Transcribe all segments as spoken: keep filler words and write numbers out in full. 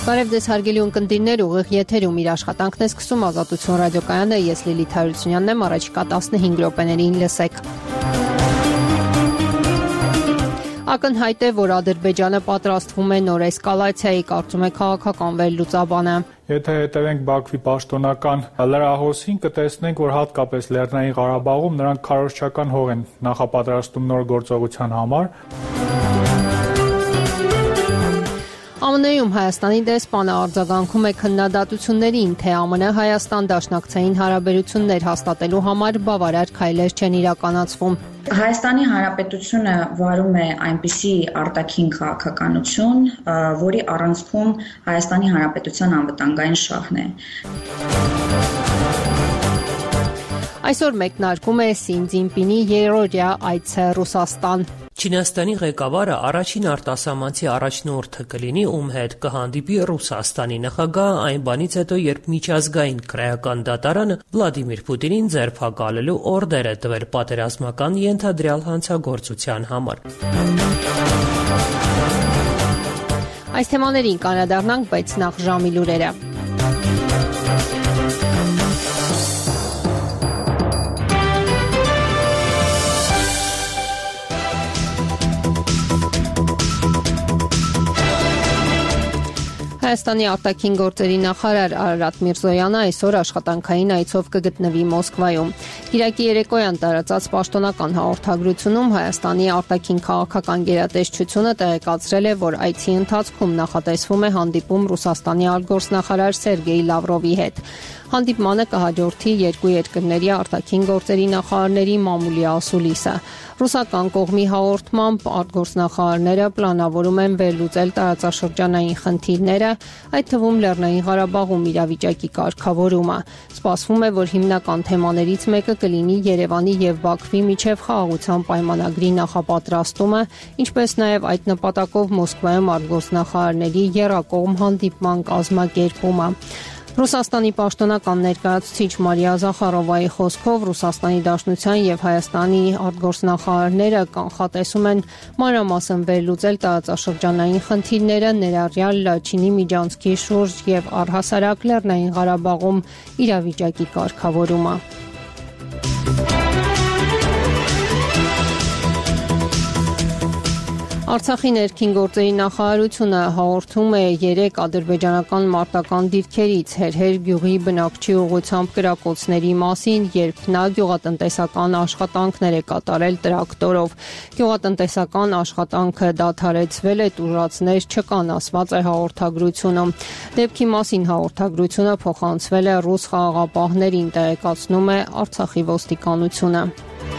Բարև ձեզ հարգելի ունկնդիրներ, ուղիղ եթերում իր աշխատանքն է սկսում Ազատություն ռադիոկայանը, ես Լիլիթ Հարությունյանն եմ, առաջիկա տասնհինգ րոպեներին լսեք։ Ակնհայտ է, որ Ադրբեջանը պատրաստվում է նոր էսկալացիայի, կարծում է քաղաքական վերլուծաբանը։ Եթե հետևենք Բաքվի պաշտոնական լրահոսին, կտեսնենք, որ հատկապես Լեռնային Ղարաբաղում նրանք քարոզչական հող են նախապատրաստում նոր գործողության համար։ ԱՄՆ-ում Հայաստանի դեսպանը արձագանքում է քննադատություններին, թե ԱՄՆ Հայաստան դաշնակցային հարաբերություններ հաստատելու համար բավարար քայլեր չեն իրականացվում։ Հայաստանի Հանրապետությունը վարում է այնպիսի արտաքին քաղաքականություն, որի առանցքում Հայաստանի Հանրապետության անվտանգային շահն է։ Այսօր մեկնարկում է Սին Ձինպինի երրորդյա այցը Ռուսաստան։ Չինաստանի ղեկավարը առաջին արտասահմանցի առաջնորդը կլինի, ում հետ կհանդիպի Ռուսաստանի նախագահը այն բանից հետո, երբ միջազգային քրեական դատարանը Վլադիմիր Պուտինին ձերբակալելու օրդեր է տվել պատերազմական ենթադրյալ հանցագործության համար։ Այս թեմաներին կանրադառնանք, բայց նախ ժամի լուրերը։ Հայաստանի արտաքին գործերի նախարար Արարատ Միրզոյանը այսօր աշխատանքային այցով կգտնվի Մոսկվայում։ Կիրակի երեկոյան տարածած պաշտոնական հաղորդագրությունում Հայաստանի արտաքին քաղաքական գերատեսչությունը տեղեկացրել է, որ այցի ընթացքում նախատեսվում է հանդիպում Ռուսաստանի արտգործնախարար Սերգեյ Լավրովի հետ։ Հանդիպմանը կհաջորդի երկու երկրների արտաքին գործերի նախարարների մամուլի ասուլիսը։ Ռուսական կողմի հաղորդմամբ արտգործնախարարները պլանավորում են վերլուծել տարածաշրջանային խնդիրները, այդ թվում Լեռնային Ղարաբաղում իրավիճակի կարգավորումը։ Սպասվում է, որ հիմնական թեմաներից մեկը կլինի Երևանի եւ Բաքվի միջև խաղաղության պայմանագրի նախապատրաստումը, ինչպես նաեւ այդ նպատակով Մոսկվայում արտգործնախարարների եռակողմ հանդիպման կազմակերպումը։ Ռուսաստանի պաշտոնական ներկայացուցիչ Մարիա Զախարովայի խոսքով Ռուսաստանի Դաշնության եւ Հայաստանի արտգործնախարարները կանխատեսում են մանրամասն վերլուծել տարածաշրջանային խնդիրները, ներառյալ Լաչինի միջանցքի շուրջ եւ առհասարակ Լեռնային Ղարաբաղում իրավիճակի կարգավորումը։ Արցախի ներքին գործերի նախարարությունը հաղորդում է երեք ադրբեջանական մարտական դիրքերից Հերհեր գյուղի բնակչի ուղղությամբ կրակոցների մասին, երբ նա գյուղատնտեսական աշխատանքներ է կատարել տրակտորով։ Գյուղատնտեսական աշխատանքը դադարեցվել է, տուժածներ չկան, ասված է հաղորդագրությունում։ Դեպքի մասին հաղորդագրությունը փոխանցվել է ռուս խաղաղապահներին, տեղեկացնում է Արցախի ոստիկանությունը։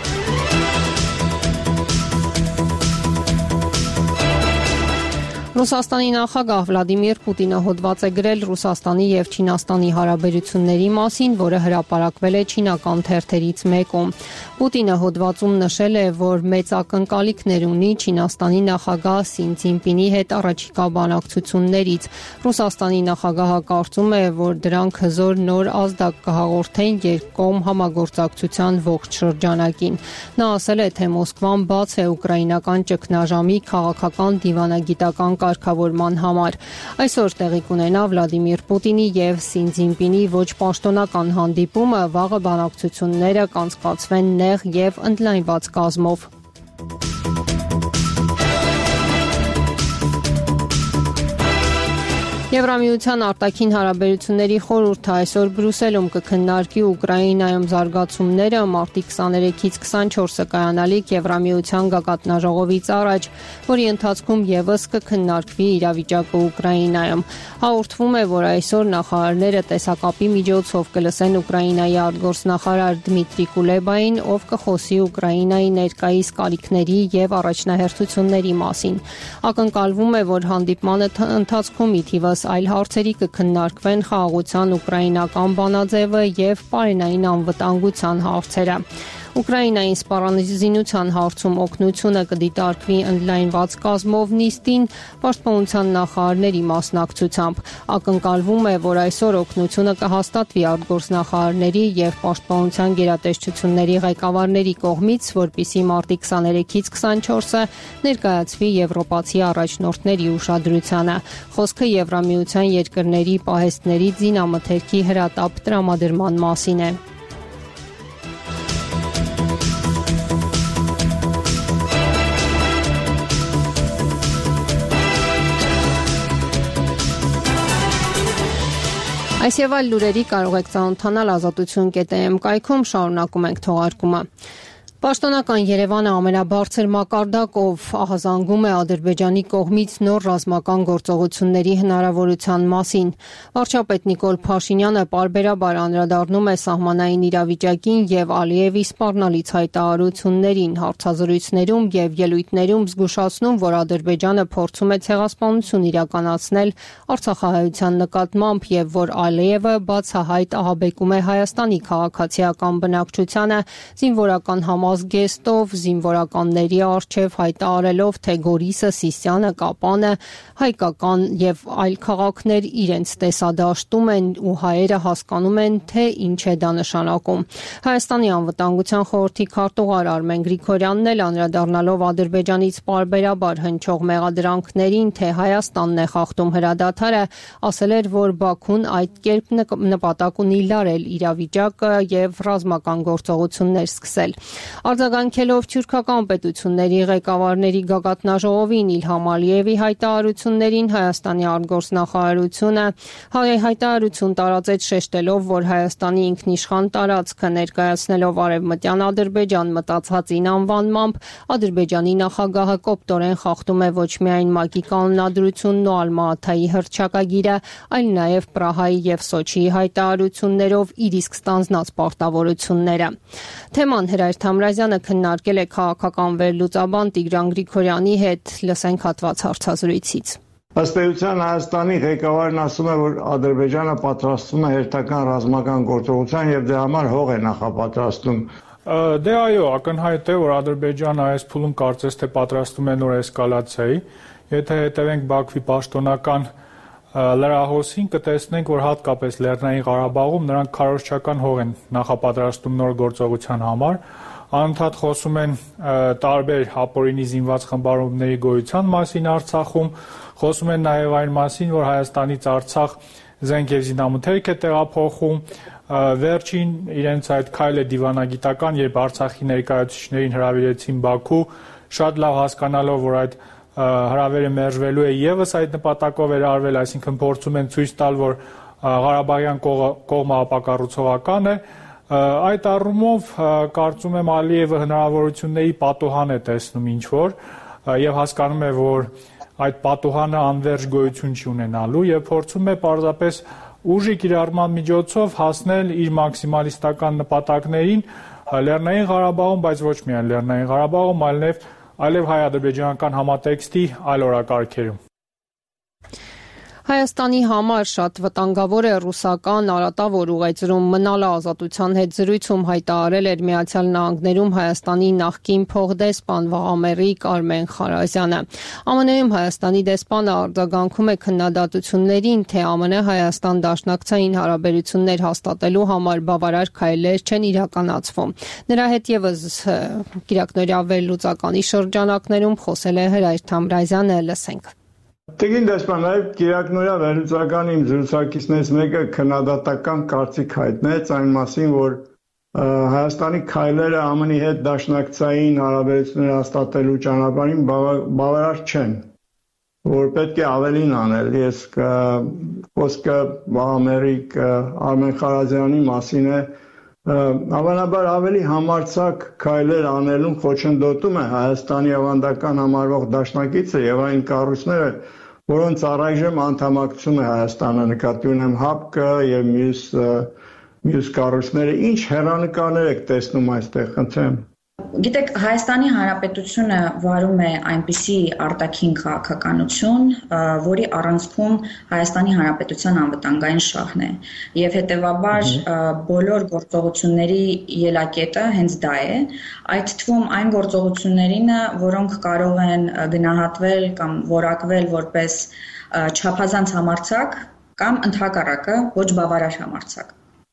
Ռուսաստանի նախագահ Վլադիմիր Պուտինը հոդված է գրել Ռուսաստանի եւ Չինաստանի հարաբերությունների մասին, որը հրապարակվել է չինական թերթերից մեկում։ Պուտինը հոդվածում նշել է, որ մեծ ակնկալիքներ ունի Չինաստանի նախագահ Սին Ձինպինի հետ առաջիկա բանակցություններից։ Ռուսաստանի նախագահը կարծում է, որ դրանք հզոր նոր ազդակ կհաղորդեն երկկողմ համագործակցության ողջ շրջանակին։ Նա ասել է, թե Մոսկվան բաց է ուկրաինական ճգնաժամի քաղաքական դիվանագիտական կարգավորման համար։ Այսօր տեղի կունենա Վլադիմիր Պուտինի եւ Սին Ձինպինի ոչ պաշտոնական հանդիպումը, վաղը բանակցությունները կանցկացվեն նեղ եւ ընդլայնված կազմով։ Եվրամիության արտաքին հարաբերությունների խորհուրդը այսօր Բրյուսելում կքննարկի Ուկրաինայում զարգացումները մարտի քսաներեքից քսանչորսը կայանալիք Եվրամիության գագաթնաժողովից առաջ, որի ընթացքում եւս կքննարկվի իրավիճակը Ուկրաինայում։ Հաղորդվում է, որ այսօր նախարարները տեսակապի միջոցով կլսեն Ուկրաինայի արտգործնախարար Դմիտրի Կուլեբային, ով կխոսի Ուկրաինայի ներկայիս կարիքների եւ առաջնահերթությունների մասին։ Ակնկալվում է, որ հանդիպմանը ընթացքում ի թիվս այլ հարցերի կքննարկվեն խաղաղության ուկրաինական բանաձևը եւ պարենային անվտանգության հարցերը։ Ուկրաինային սպառազինության հարցում օգնությունը կդիտարկվի ընդլայնված կազմով նիստին պաշտպանության նախարարների մասնակցությամբ։ Ակնկալվում է, որ այսօր օգնությունը կհաստատվի արտգործնախարարների եւ պաշտպանության գերատեսչությունների ղեկավարների կողմից, որպիսի մարտի քսաներեքից քսանչորսը ներկայացվի եվրոպացի առաջնորդների ուշադրությանը։ Խոսքը Եվրամիության երկրների պահեստների զինամթերքի հրատապ տրամադրման մասին է։ Այս եւ այլ լուրերի կարող եք ծանոթանալ ազատություն կետ է էմ կայքում, շարունակում ենք թողարկումը։ Պաշտոնական Երևանը ամենաբարձր մակարդակով ահազանգում է Ադրբեջանի կողմից նոր ռազմական գործողությունների հնարավորության մասին։ Վարչապետ Նիկոլ Փաշինյանը պարբերաբար անդրադառնում է սահմանային իրավիճակին եւ Ալիևի սպառնալից հայտարարություններին, հարցազրույցներում եւ ելույթներում զգուշացնում, որ Ադրբեջանը փորձում է ցեղասպանություն իրականացնել Արցախահայության նկատմամբ եւ որ Ալիևը բացահայտ ահաբեկում է Հայաստանի քաղաքացիական բնակչությանը զինվորական համազգեստով, զինվորականների առջև հայտարարելով, թե Գորիսը, Սիսիանը, Կապանը, հայկական եւ այլ քաղաքներ իրենց տեսադաշտում են ու հայերը հասկանում են, թե ինչ է դա նշանակում։ Հայաստանի անվտանգության խորհրդի քարտուղար Արմեն Գրիգորյանն էլ անդրադառնալով Ադրբեջանից պարբերաբար հնչող մեղադրանքներին, թե Հայաստանն է խախտում հրադադարը, ասել էր, որ Բաքուն այդ կերպ նպատակ ունի լարել իրավիճակը եւ ռազմական գործողություններ սկսել։ Արձագանքելով թյուրքական պետությունների ղեկավարների գագաթնաժողովին Իլհամ Ալիևի հայտարարություններին, Հայաստանի արտգործնախարարությունը հայտարարություն տարածեց շեշտելով, որ Հայաստանի ինքնիշխան տարածքը ներկայացնելով Արևմտյան Ադրբեջան մտածածին անվանմամբ Ադրբեջանի նախագահը կոպտորեն խախտում է ոչ միայն ՄԱԿ-ի կանոնադրությունն ու Ալմաաթայի հռչակագիրը, այլ նաև Պրահայի եւ Սոչիի հայտարարություններով իր իսկ ստանձնած պարտավորությունները։ Թեման Հրայր Թամրազյանը քննարկել է քաղաքական վերլուծաբան Տիգրան Գրիգորյանի հետ, լսենք հատված հարցազրույցից։ Ըստ էության Հայաստանի ղեկավարն ասում է, որ Ադրբեջանը պատրաստվում է հերթական ռազմական գործողության եւ դրա համար հող է նախապատրաստում։ Դե այո, ակնհայտ է, որ Ադրբեջանը այս փուլում կարծես թե պատրաստում է նոր էսկալացիայի։ Եթե հետևենք Բաքվի պաշտոնական լրահոսին, կտեսնենք, որ հատկապես Լեռնային Ղարաբաղում նրանք քարոզչական հող են նախապատրաստում նոր գործողության համար։ Անընդհատ խոսում են տարբեր ապօրինի զինված խմբավորումների գոյության մասին Արցախում, խոսում են նաև այն մասին, որ Հայաստանից Արցախ զենք եւ զինամթերք է տեղափոխում։ Վերջին իրենց այդ քայլը դիվանագիտական, երբ Արցախի ներկայացուցիչներին հրավիրեցին Բաքու, շատ լավ հասկանալով, որ այդ հրավերը մերժվելու է եւս այդ նպատակով էր արվել, այսինքն փորձում են ցույց տալ, որ Ղարաբաղյան կողմը ապակառուցողական է։ Այդ առումով կարծում եմ Ալիևը հնարավորությունների պատուհան է տեսնում ինչ որ եւ հասկանում է, որ այդ պատուհանը անվերջ գոյություն չի ունենալու եւ փորձում է պարզապես ուժի կիրառման միջոցով հասնել իր մաքսիմալիստական նպատակներին Լեռնային Ղարաբաղում, բայց ոչ միայն Լեռնային Ղարաբաղում, այլև այլև հայ-ադրբեջանական համատեքստի այլ օրակարգերում։ Հայաստանի համար շատ վտանգավոր է ռուսական արատավոր ուղեծրում մնալը ազատության հետ զրույցում հայտարարել էր Միացյալ Նահանգներում Հայաստանի նախկին փոխդեսպան Վաղամերիկ Արմեն Խարազյանը։ ԱՄՆ-ում Հայաստանի դեսպանը արձագանքում է քննադատություններին, թե ԱՄՆ Հայաստան դաշնակցային հարաբերություններ հաստատելու համար բավարար քայլեր չեն իրականացվում։ Նրա հետ եւս կիրակնօրյա վերլուծականի շրջանակներում խոսել է Հրայր Թամրազյանը, լսենք։ Տիկին դեսպան, նաև կիրակնօրյա վերլուծականի իմ զրուցակիցներից մեկը քննադատական կարծիք հայտնեց այն մասին, որ Հայաստանի քայլերը ԱՄՆ-ի հետ դաշնակցային հարաբերություններ հաստատելու ճանապարհին բավարար չեն, որ պետք է ավելին անել։ Ես խոսքը Վաղամերիկ Արմեն Խարազյանի մասին է, հավանաբար ավելի համարձակ քայլեր անելուն խոչընդոտում է Հայաստանի ավանդական համարվող դաշնակիցը եւ այն կառույցները, որոնց առայժմ անդամակցում է Հայաստանը, նկատի ունեմ ՀԱՊԿ եւ մյուս մյուս կառույցները։ Ինչ հեռանկարներ եք տեսնում այստեղ, խնդրեմ։ Գիտեք, Հայաստանի Հանրապետությունը վարում է այնպիսի արտաքին քաղաքականություն, որի առանցքում Հայաստանի Հանրապետության անվտանգային շահն է, եւ հետեւաբար բոլոր գործողությունների ելակետը հենց դա է, այդ թվում այն գործողություններինը, որոնք կարող են գնահատվել կամ որակվել որպես չափազանց համարձակ կամ ընդհակառակը ոչ բավարար համարձակ։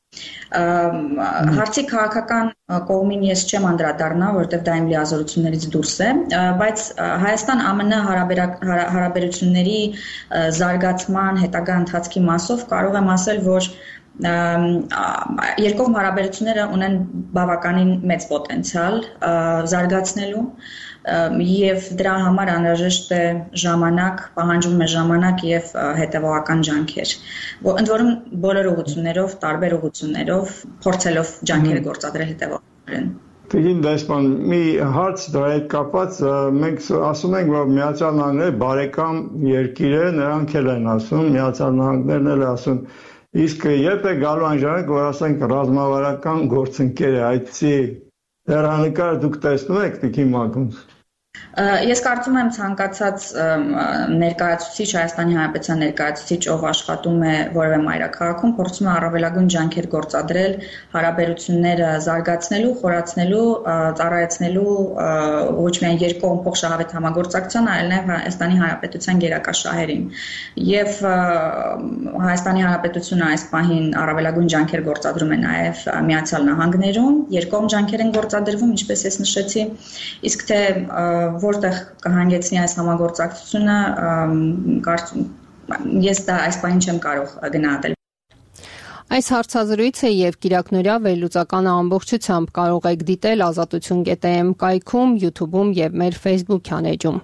Հարցի քաղաքական կողմին ես չեմ անդրադառնա, որովհետև դա իմ լիազորություններից դուրս է, բայց Հայաստան-ԱՄՆ հարաբերությունների զարգացման հետագա ընթացքի մասով կարող եմ ասել, որ երկկողմ հարաբերությունները ունեն բավականին մեծ պոտենցիալ զարգացնելու եւ դրա համար անհրաժեշտ է ժամանակ, պահանջվում է ժամանակ եւ հետեւողական ջանքեր։ Ընդ որում բոլոր ուղղություններով, տարբեր ուղղություններով փորձելով ջանքեր գործադրել հետեւողորեն։ Տիկին դեսպան, մի հարց դրա հետ կապված, մենք ասում ենք, որ Միացյալ Նահանգները բարեկամ երկիր է, նրանք էլ են ասում, Միացյալ Նահանգներն էլ ասում, իսկ երբ է գալու այն ժամանակ, որ ասենք ռազմավարական գործընկեր է, այդպիսի հեռանկար դուք տեսնում եք, տիկին Մակունց։ Ես կարծում եմ ցանկացած ներկայացուցիչ, Հայաստանի Հանրապետության ներկայացուցիչ, ով աշխատում է որևէ մայրաքաղաքում, փորձում է առավելագույն ջանքեր գործադրել հարաբերությունները զարգացնելու, խորացնելու, ծառայեցնելու ոչ միայն երկկողմ փոխշահավետ համագործակցության, այլ նաև Հայաստանի Հանրապետության գերակա շահերին։ Եվ Հայաստանի Հանրապետությունը այս պահին առավելագույն ջանքեր գործադրում է նաև Միացյալ Նահանգներում, երկկողմ ջանքեր են գործադրվում, ինչպես ես նշեցի, իսկ թե որտեղ կհանգեցնի այս համագործակցությունը, ես դա այս պահին չեմ կարող գնահատել։ Այս հարցազրույցը եւ Կիրակնորյա վերլուծականը ամբողջությամբ կարող եք դիտել ազատություն կետ էմ կայքում, YouTube-ում եւ մեր Facebook-յան էջում։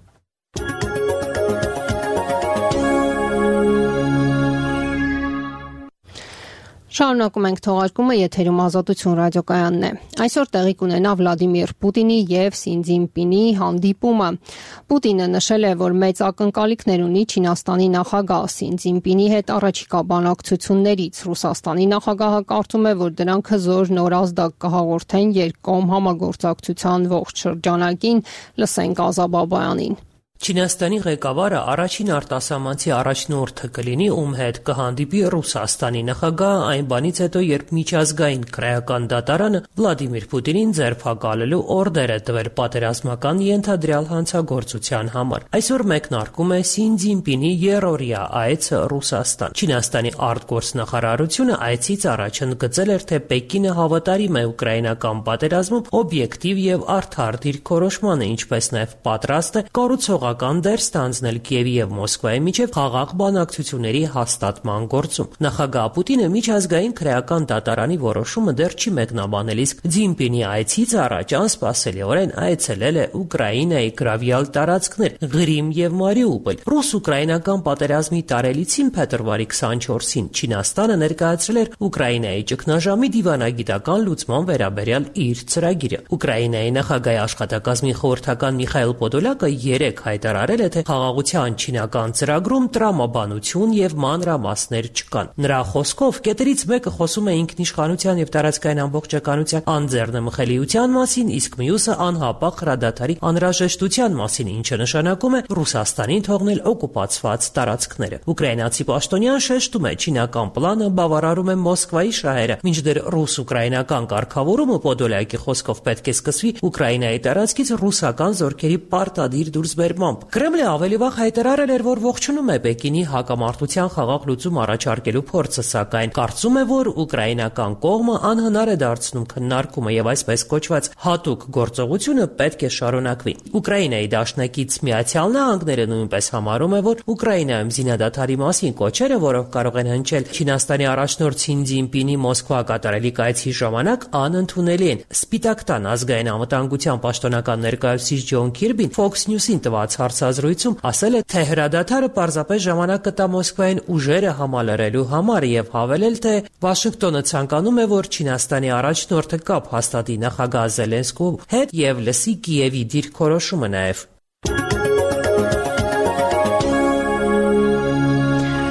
Շարունակում ենք թողարկումը, եթերում Ազատություն ռադիոկայանն է։ Այսօր տեղի կունենա Վլադիմիր Պուտինի եւ Սի Ցզինպինի հանդիպումը։ Պուտինը նշել է, որ մեծ ակնկալիքներ ունի Չինաստանի նախագահ Սի Ցզինպինի հետ առաջիկա բանակցություններից։ Ռուսաստանի նախագահը կարծում է, որ դրանք հզոր նոր ազդակ կհաղորդեն երկկողմ համագործակցության ողջ շրջանակին, լսենք Ազա Բաբայանին։ Չինաստանի ղեկավարը առաջին արտասահմանցի առաջնորդը կլինի, ում հետ կհանդիպի Ռուսաստանի նախագահը այն բանից հետո, երբ միջազգային քրեական դատարանը Վլադիմիր Պուտինին ձերբակալելու օրդեր է տվել պատերազմական ենթադրյալ հանցագործության համար։ Այսօր մեկնարկում է Սի Ցզինպինի երրորդյա այցը Ռուսաստան։ Չինաստանի արտգործնախարարությունը այցից առաջ ընդգծել էր, թե Պեկինը հավատարիմ է ուկրաինական պատերազմում օբյեկտիվ եւ արդար դիրքորոշմանը, ինչպես նաեւ պատրաստ է կառուցող դեր ստանձնել Կիևի եւ Մոսկվայի միջև խաղաղ բանակցությունների հաստատման գործում։ Նախագահ Պուտինը միջազգային քրեական դատարանի որոշումը դեռ չի մեկնաբանել, իսկ Ցզինպինի այցից առաջ անսպասելիորեն այցելել է Ուկրաինայի գրավյալ տարածքներ Ղրիմ եւ Մարիուպոլ։ Ռուս-ուկրաինական պատերազմի տարելիցին փետրվարի քսանչորսին Չինաստանը ներկայացրել էր Ուկրաինայի ճգնաժամի դիվանագիտական լուծման վերաբերյալ իր ծրագիրը։ Ուկրաինայի նախագահի աշխատակազմի խորհրդական Միխայել Պոդոլյակը երեք հայտարարել է, թե խաղաղության չինական ծրագրում տրամաբանություն եւ մանրամասներ չկան։ Նրա խոսքով կետերից մեկը խոսում է ինքնիշխանության եւ տարածքային ամբողջականության անձեռնմխելիության մասին, իսկ մյուսը անհապաղ հրադադարի անհրաժեշտության մասին, ինչը նշանակում է Ռուսաստանին թողնել օկուպացված տարածքները։ Ուկրաինացի պաշտոնյան շեշտում է, չինական պլանը բավարարում է Մոսկվայի շահերը, մինչդեռ ռուս-ուկրաինական կարգավորումը Պոդոլյակի խոսքով պետք է սկսվի Ուկրաինայի տարածքից ռուսական զորքերի պարտադիր դուրսբերմամբ։ Կրեմլը ավելի վաղ հայտարարել էր, որ ողջունում է Պեկինի հակամարտության խաղաղ լուծում առաջարկելու փորձը, սակայն կարծում է, որ ուկրաինական կողմը անհնար է դարձնում քննարկումը եւ այսպես կոչված հատուկ գործողությունը պետք է շարունակվի։ Ուկրաինայի դաշնակից Միացյալ Նահանգները նույնպես համարում է, որ Ուկրաինայում զինադադարի մասին կոչերը, որոնք կարող են հնչել Չինաստանի առաջնորդ Սի Ցզինպինի Մոսկվա կատարելի կայցի ժամանակ, անընդունելի են։ Սպիտակ տան ազգային անվտանգության պաշտոնական ներկայացուցիչ Ջոն Քիրբին Fox News-ին տված հարցազրույցում ասել է, թե հրադադարը պարզապես ժամանակ կտա Մոսկվային ուժերը համալրելու համար եւ հավելել, թե Վաշինգտոնը ցանկանում է, որ Չինաստանի առաջնորդը կապ հաստատի նախագահ Զելենսկու հետ եւ լսի Կիևի դիրքորոշումը նաեւ։ Եվ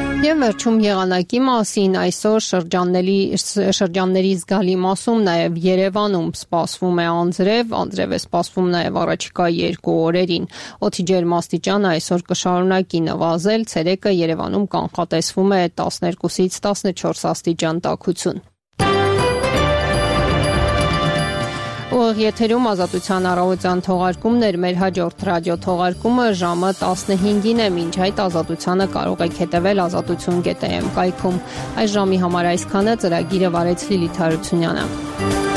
վերջում եղանակի մասին, այսօր շրջանների շրջանների զգալի մասում, նաև Երևանում սպասվում է անձրև, անձրև է սպասվում նաև առաջիկա երկու օրերին։ Օդի ջերմաստիճանը այսօր կշարունակի նվազել, ցերեկը Երևանում կանխատեսվում է տասներկուսից տասնչորս աստիճան տաքություն։ Ուղիղ եթերում Ազատության առավոտյան թողարկումներ, մեր հաջորդ ռադիո թողարկումը ժամը տասնհինգին է, մինչ այդ Ազատությանը կարող եք հետևել ազատություն կետ am կայքում։ Այս ժամի համար այսքանը, ծրագիրը վարեց Լիլիթ Հարությունյանը։